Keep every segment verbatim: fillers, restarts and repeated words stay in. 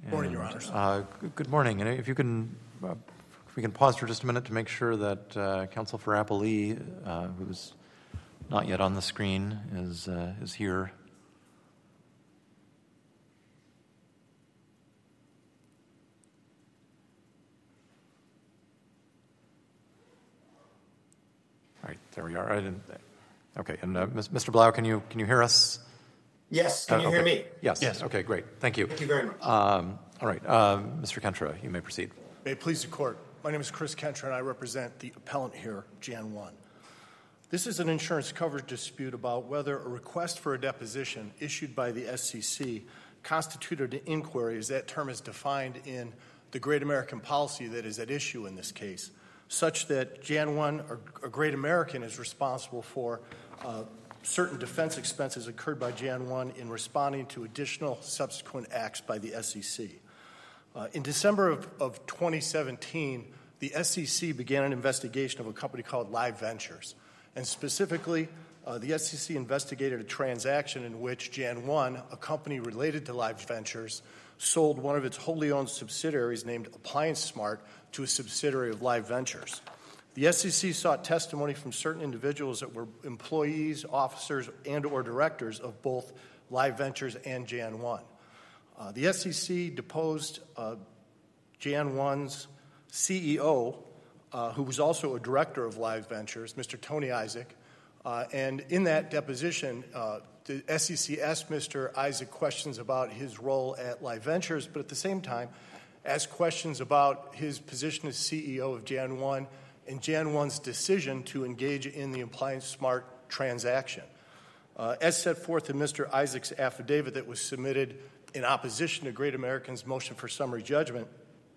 Morning, Your Honors. Uh, good morning. And if you can, uh, if we can pause for just a minute to make sure that uh, counsel for Appellee, uh, who's not yet on the screen, is uh, is here. All right, there we are. I didn't. Okay, and uh, Mister Blau, can you can you hear us? Yes, can you uh, okay. hear me? Yes. Yes. Okay, great. Thank you. Thank you very much. Um, all right, uh, Mister Kentra, you may proceed. May it please the Court. My name is Chris Kentra, and I represent the appellant here, Jan one. This is an insurance coverage dispute about whether a request for a deposition issued by the S C C constituted an inquiry, as that term is defined in the Great American policy that is at issue in this case, such that Jan one, or, or Great American, is responsible for uh, certain defense expenses incurred by Jan one in responding to additional subsequent acts by the S E C. Uh, in December of, of twenty seventeen, the S E C began an investigation of a company called Live Ventures. And specifically, uh, the S E C investigated a transaction in which Jan one, a company related to Live Ventures, sold one of its wholly owned subsidiaries named Appliance Smart to a subsidiary of Live Ventures. The S E C sought testimony from certain individuals that were employees, officers, and or directors of both Live Ventures and Jan one. Uh, the S E C deposed uh, Jan one's C E O, uh, who was also a director of Live Ventures, Mister Tony Isaac, uh, and in that deposition, uh, the S E C asked Mister Isaac questions about his role at Live Ventures, but at the same time asked questions about his position as C E O of Jan one and Jan one's decision to engage in the Appliance Smart transaction. Uh, as set forth in Mister Isaac's affidavit that was submitted in opposition to Great American's motion for summary judgment,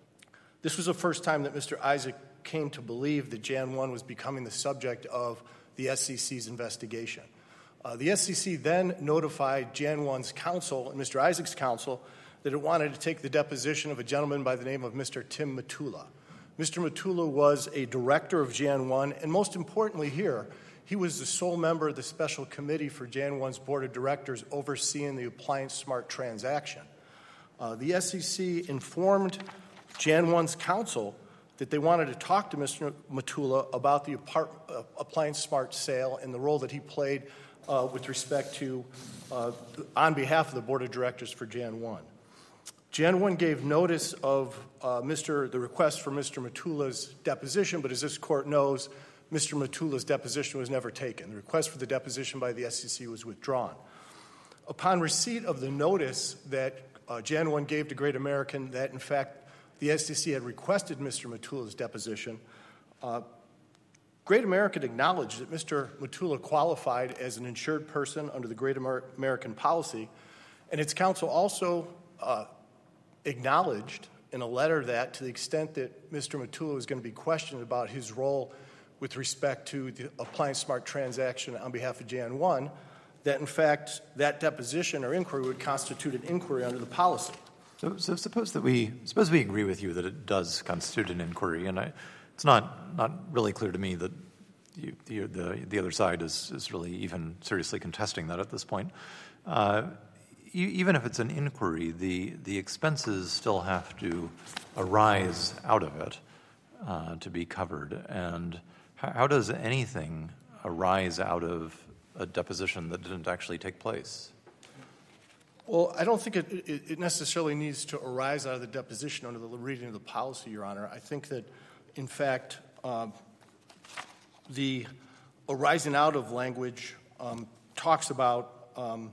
this was the first time that Mister Isaac came to believe that Jan one was becoming the subject of the S E C's investigation. Uh, the S E C then notified Jan one's counsel and Mister Isaac's counsel that it wanted to take the deposition of a gentleman by the name of Mister Tim Matula. Mister Matula was a director of Jan one, and most importantly here, he was the sole member of the special committee for Jan one's board of directors overseeing the Appliance Smart transaction. Uh, the S E C informed Jan one's counsel that they wanted to talk to Mister Matula about the apart, uh, Appliance Smart sale and the role that he played uh, with respect to, uh, on behalf of the board of directors for Jan one. Jan one gave notice of uh, Mister the request for Mister Matula's deposition, but as this court knows, Mister Matula's deposition was never taken. The request for the deposition by the S E C was withdrawn. Upon receipt of the notice that uh, Jan one gave to Great American that, in fact, the S E C had requested Mister Matula's deposition, uh, Great American acknowledged that Mister Matula qualified as an insured person under the Great Amer- American policy, and its counsel also uh, acknowledged in a letter that to the extent that Mister Matula was going to be questioned about his role with respect to the Appliance Smart transaction on behalf of Jan one, that in fact that deposition or inquiry would constitute an inquiry under the policy. So, so suppose that we suppose we agree with you that it does constitute an inquiry, and I, it's not not really clear to me that you, the, the the other side is is really even seriously contesting that at this point. Uh, even if it's an inquiry, the the expenses still have to arise out of it uh, to be covered. And how, how does anything arise out of a deposition that didn't actually take place? Well, I don't think it, it, it necessarily needs to arise out of the deposition under the reading of the policy, Your Honor. I think that, in fact, um, the arising out of language um, talks about um,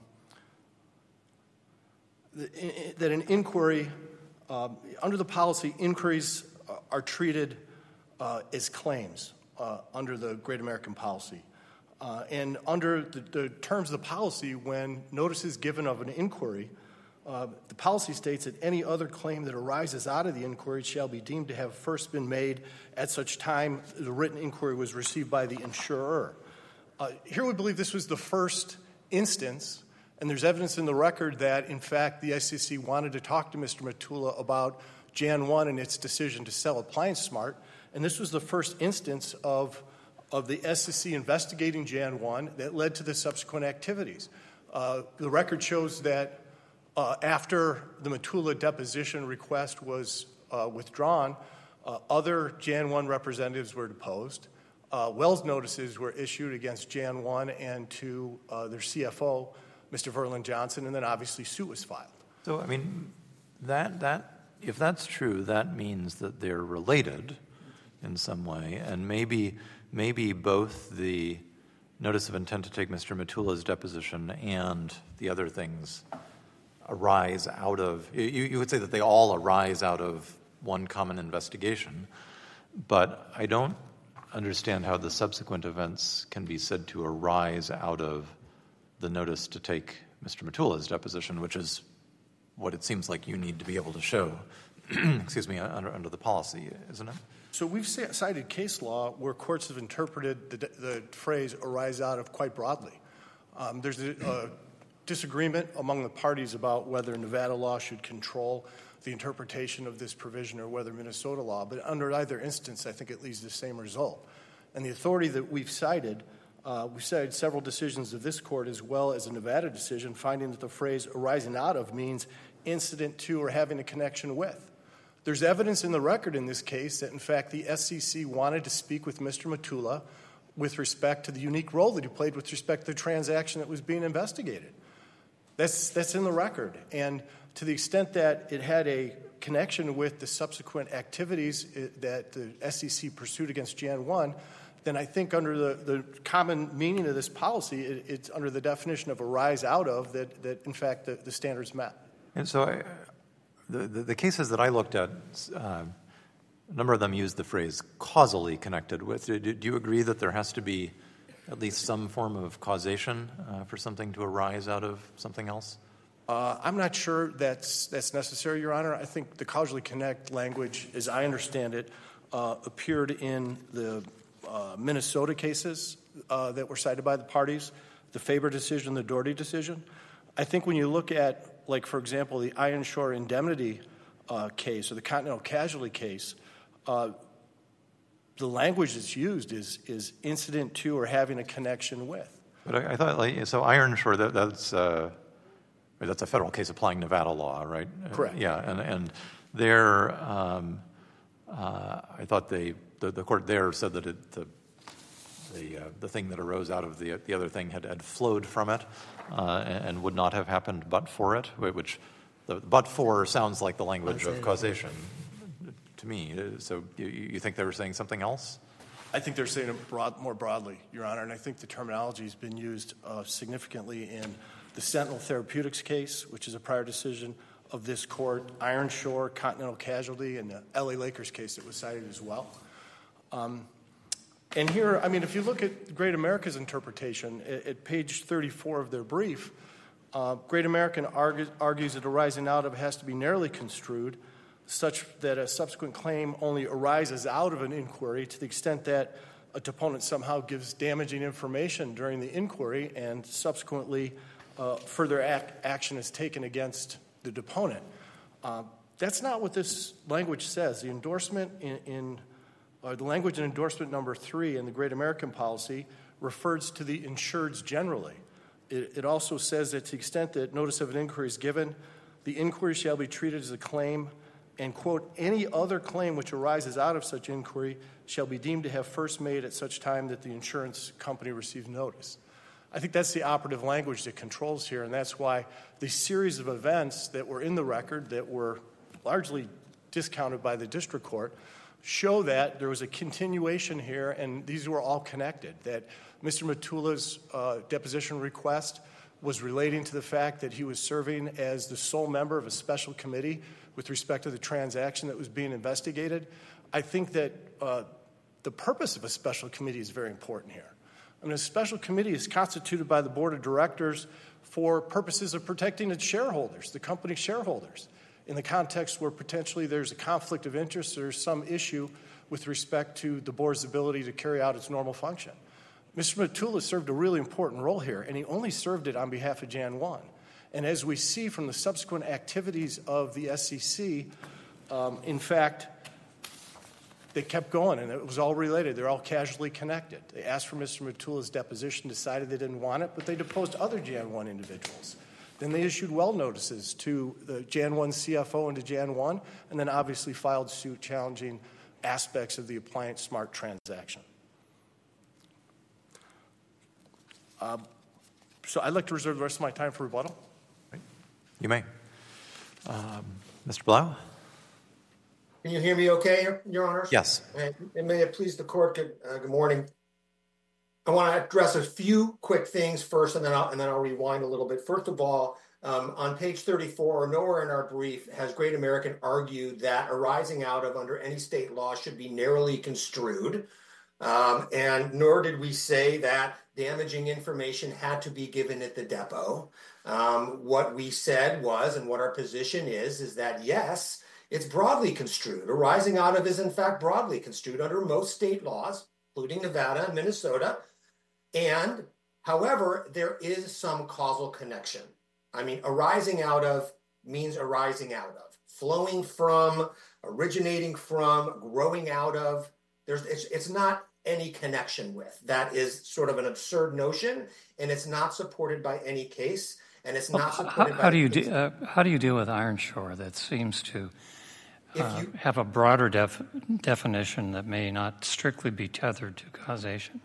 the, in, that an inquiry, um, under the policy, inquiries are treated uh, as claims uh, under the Great American policy. Uh, and under the, the terms of the policy, when notice is given of an inquiry, uh, the policy states that any other claim that arises out of the inquiry shall be deemed to have first been made at such time the written inquiry was received by the insurer. Uh, here we believe this was the first instance, and there's evidence in the record that, in fact, the S E C wanted to talk to Mister Matula about Jan one and its decision to sell Appliance Smart, and this was the first instance of of the S E C investigating Jan one that led to the subsequent activities. Uh, the record shows that Uh, after the Matula deposition request was uh, withdrawn, uh, other Jan one representatives were deposed. Uh, Wells notices were issued against Jan one and to uh, their C F O, Mister Verlin Johnson, and then obviously suit was filed. So, I mean, that that if that's true, that means that they're related in some way, and maybe maybe both the notice of intent to take Mister Matula's deposition and the other things arise out of, you, you would say that they all arise out of one common investigation, but I don't understand how the subsequent events can be said to arise out of the notice to take Mister Matula's deposition, which is what it seems like you need to be able to show, excuse me, under, under the policy, isn't it? So we've cited case law where courts have interpreted the, the phrase arise out of quite broadly. Um, there's a, a disagreement among the parties about whether Nevada law should control the interpretation of this provision or whether Minnesota law, but under either instance, I think it leads to the same result. And the authority that we've cited, uh, we've cited several decisions of this court as well as a Nevada decision, finding that the phrase arising out of means incident to or having a connection with. There's evidence in the record in this case that, in fact, the S C C wanted to speak with Mister Matula with respect to the unique role that he played with respect to the transaction that was being investigated. That's, that's in the record. And to the extent that it had a connection with the subsequent activities that the S E C pursued against Jan one, then I think under the, the common meaning of this policy, it, it's under the definition of arise out of that, that in fact, the, the standards met. And so I, the, the, the cases that I looked at, uh, a number of them used the phrase causally connected with. Do, do you agree that there has to be at least some form of causation uh, for something to arise out of something else? Uh, I'm not sure that's that's necessary, Your Honor. I think the causally connect language, as I understand it, uh, appeared in the uh, Minnesota cases uh, that were cited by the parties, the Faber decision, the Doherty decision. I think when you look at, like, for example, the Iron Shore indemnity uh, case or the Continental Casualty case, uh, the language that's used is is incident to or having a connection with. But I, I thought, like, so Iron Shore, that, that's uh, that's a federal case applying Nevada law, right? Correct. Uh, yeah, and and there, um, uh, I thought they the, the court there said that it, the the uh, the thing that arose out of the the other thing had, had flowed from it, uh, and, and would not have happened but for it, which the but for sounds like the language of causation to me. So you, you think they were saying something else? I think they're saying it broad, more broadly, Your Honor, and I think the terminology has been used uh, significantly in the Sentinel Therapeutics case, which is a prior decision of this court, Iron Shore, Continental Casualty, and the L A Lakers case that was cited as well. Um, and here, I mean, if you look at Great America's interpretation, at, at page thirty-four of their brief, uh, Great American argues, argues that arising out of has to be narrowly construed, such that a subsequent claim only arises out of an inquiry to the extent that a deponent somehow gives damaging information during the inquiry and subsequently uh, further ac- action is taken against the deponent. Uh, that's not what this language says. The endorsement in, in uh, the language in endorsement number three in the Great American policy refers to the insureds generally. It, it also says that to the extent that notice of an inquiry is given, the inquiry shall be treated as a claim and, quote, any other claim which arises out of such inquiry shall be deemed to have first made at such time that the insurance company receives notice. I think that's the operative language that controls here, and that's why the series of events that were in the record that were largely discounted by the district court show that there was a continuation here, and these were all connected, that Mister Matula's uh, deposition request was relating to the fact that he was serving as the sole member of a special committee with respect to the transaction that was being investigated. I think that uh, the purpose of a special committee is very important here. I mean, a special committee is constituted by the board of directors for purposes of protecting its shareholders, the company's shareholders, in the context where potentially there's a conflict of interest or some issue with respect to the board's ability to carry out its normal function. Mister Matula served a really important role here, and he only served it on behalf of Jan one. And as we see from the subsequent activities of the S E C, um, in fact, they kept going, and it was all related. They're all casually connected. They asked for Mister Matula's deposition, decided they didn't want it, but they deposed other Jan one individuals. Then they issued well notices to the Jan one C F O and to Jan one, and then obviously filed suit challenging aspects of the Appliant Smart transaction. Uh, so I'd like to reserve the rest of my time for rebuttal. You may. Um, Mister Blau? Can you hear me okay, Your Honors? Yes. And, and may it please the court, good, uh, good morning. I want to address a few quick things first, and then I'll, and then I'll rewind a little bit. First of all, um, on page thirty-four, nowhere in our brief has Great American argued that arising out of under any state law should be narrowly construed. Um, and nor did we say that damaging information had to be given at the depot. Um, what we said was, and what our position is, is that yes, it's broadly construed. Arising out of is in fact broadly construed under most state laws, including Nevada and Minnesota. And however, there is some causal connection. I mean, arising out of means arising out of, flowing from, originating from, growing out of. There's, it's, it's not any connection with. That is sort of an absurd notion, and it's not supported by any case, and it's not well, supported how, by how do you de- uh, how do you deal with Ironshore that seems to uh, you, have a broader def- definition that may not strictly be tethered to causation?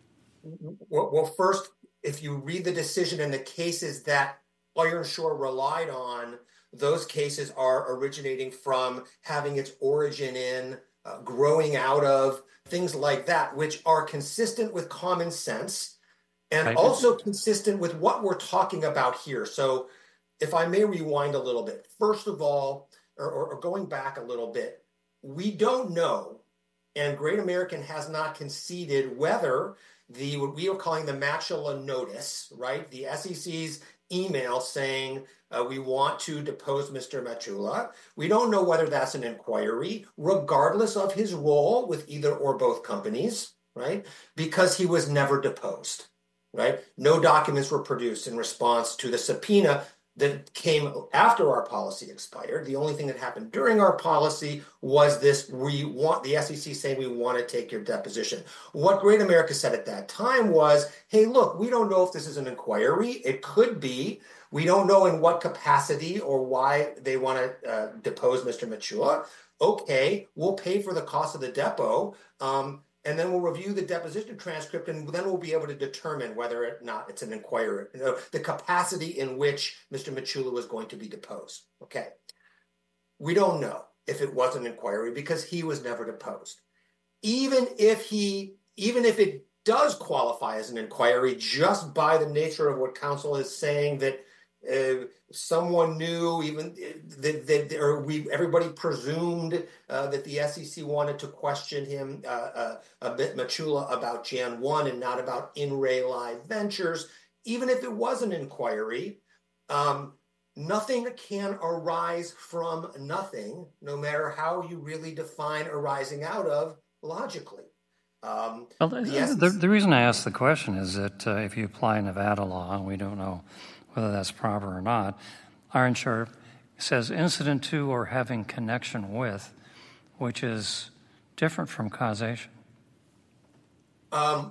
Well, well, first, if you read the decision and the cases that Ironshore relied on, those cases are originating from, having its origin in, uh, growing out of, things like that, which are consistent with common sense and right. also consistent with what we're talking about here. So if I may rewind a little bit, first of all, or, or, or going back a little bit, we don't know, and Great American has not conceded whether the, what we are calling the Matula notice, right? The S E C's email saying uh, we want to depose Mister Matula. We don't know whether that's an inquiry, regardless of his role with either or both companies, right? Because he was never deposed, right? No documents were produced in response to the subpoena that came after our policy expired. The only thing that happened during our policy was this, we want the S E C saying we want to take your deposition. What Great America said at that time was, hey, look, we don't know if this is an inquiry. It could be. We don't know in what capacity or why they want to uh, depose Mister Matula. Okay, we'll pay for the cost of the depo. Um, And then we'll review the deposition transcript, and then we'll be able to determine whether or not it's an inquiry, you know, the capacity in which Mister Matula was going to be deposed. Okay. We don't know if it was an inquiry because he was never deposed. Even if he, even if it does qualify as an inquiry, just by the nature of what counsel is saying, that uh, someone knew, even that, that or we everybody presumed uh, that the S E C wanted to question him uh, uh, a bit Matula about Jan one and not about In Re Live Ventures. Even if it was an inquiry, um, nothing can arise from nothing, no matter how you really define arising out of logically. Um, well, the, the, the, the reason I ask the question is that uh, if you apply Nevada law, and we don't know whether that's proper or not, Ironshore says incident to or having connection with, which is different from causation. Um,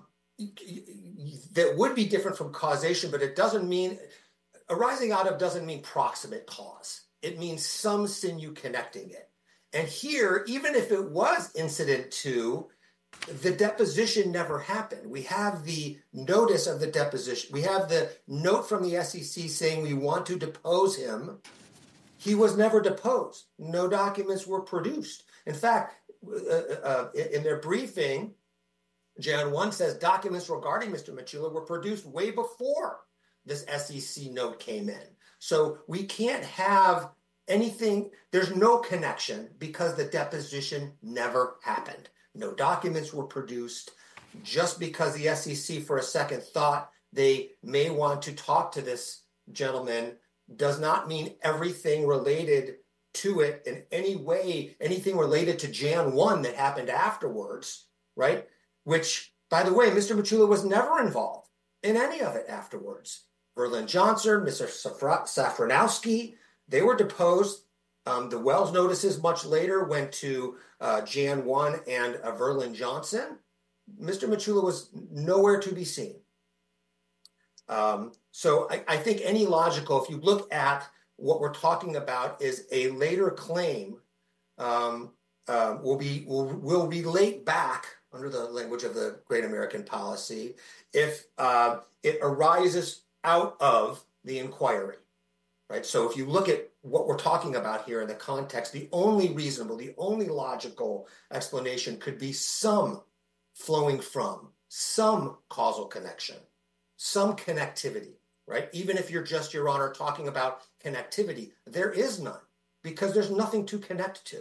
that would be different from causation, but it doesn't mean, arising out of doesn't mean proximate cause. It means some sinew connecting it. And here, even if it was incident to, the deposition never happened. We have the notice of the deposition. We have the note from the S E C saying we want to depose him. He was never deposed. No documents were produced. In fact, uh, uh, in their briefing, Jan one says documents regarding Mister Matula were produced way before this S E C note came in. So we can't have anything. There's no connection because the deposition never happened. No documents were produced. Just because the S E C for a second thought they may want to talk to this gentleman does not mean everything related to it in any way, anything related to Jan one that happened afterwards, right? Which, by the way, Mister Matula was never involved in any of it afterwards. Verlin Johnson, Mister Safranowski, they were deposed. Um, the Wells notices much later went to uh, Jan one and uh, Verlin Johnson. Mister Matula was nowhere to be seen. Um, so I, I think any logical, if you look at what we're talking about is a later claim um, uh, will be will, will relate back under the language of the Great American Policy if uh, it arises out of the inquiry, right? So if you look at what we're talking about here in the context, the only reasonable, the only logical explanation could be some flowing from, some causal connection, some connectivity, right? Even if you're just, Your Honor, talking about connectivity, there is none because there's nothing to connect to.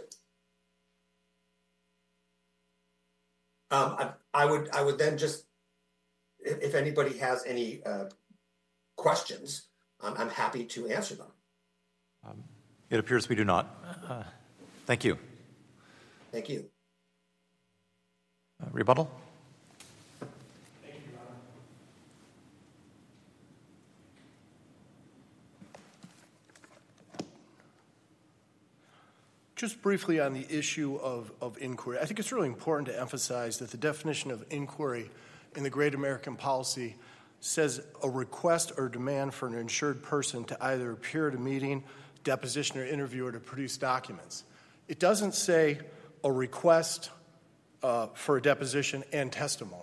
Um, I, I would I would then just, if, if anybody has any uh, questions, um, I'm happy to answer them. Um, it appears we do not. Uh, thank you. Thank you. Uh, rebuttal? Thank you, Your Honor. Just briefly on the issue of, of inquiry, I think it's really important to emphasize that the definition of inquiry in the Great American Policy says a request or demand for an insured person to either appear at a meeting, deposition, or interview, or to produce documents. It doesn't say a request uh, for a deposition and testimony.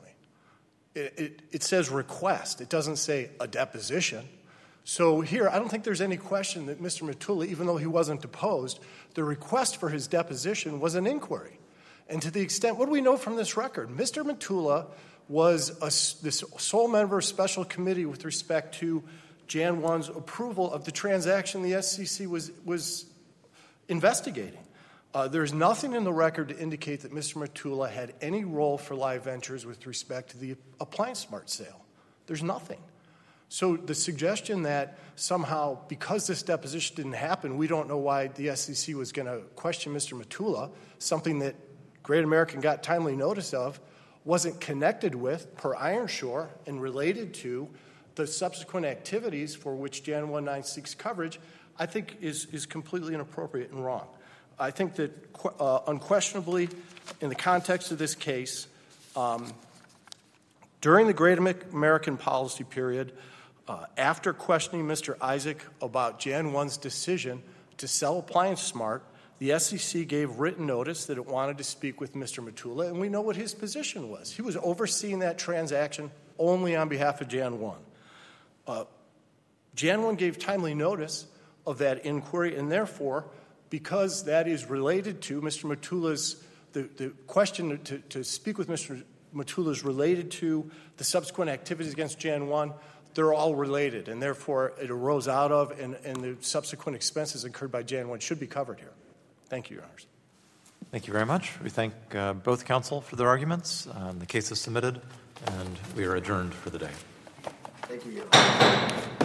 It, it, it says request. It doesn't say a deposition. So here, I don't think there's any question that Mister Mottula, even though he wasn't deposed, the request for his deposition was an inquiry. And to the extent, what do we know from this record? Mister Mottula was a, this sole member of special committee with respect to Jan one's approval of the transaction the S C C was, was investigating. Uh, there's nothing in the record to indicate that Mister Mottula had any role for Live Ventures with respect to the Appliance Smart sale. There's nothing. So the suggestion that somehow, because this deposition didn't happen, we don't know why the S E C was going to question Mister Mottula, something that Great American got timely notice of, wasn't connected with, per Ironshore, and related to the subsequent activities for which Jan one nine seeks coverage, I think is, is completely inappropriate and wrong. I think that uh, unquestionably, in the context of this case, um, during the Great American Policy period, Uh, after questioning Mister Isaac about Jan one's decision to sell Appliance Smart, the S E C gave written notice that it wanted to speak with Mister Mottula, and we know what his position was. He was overseeing that transaction only on behalf of Jan one. Uh, Jan one gave timely notice of that inquiry, and therefore, because that is related to Mister Mottula's, the, the question to, to speak with Mister Mottula is related to the subsequent activities against Jan one, they're all related, and therefore it arose out of, and, and the subsequent expenses incurred by Jan one should be covered here. Thank you, Your Honors. Thank you very much. We thank uh, both counsel for their arguments. Um, the case is submitted, and we are adjourned for the day. Thank you, Your Honor.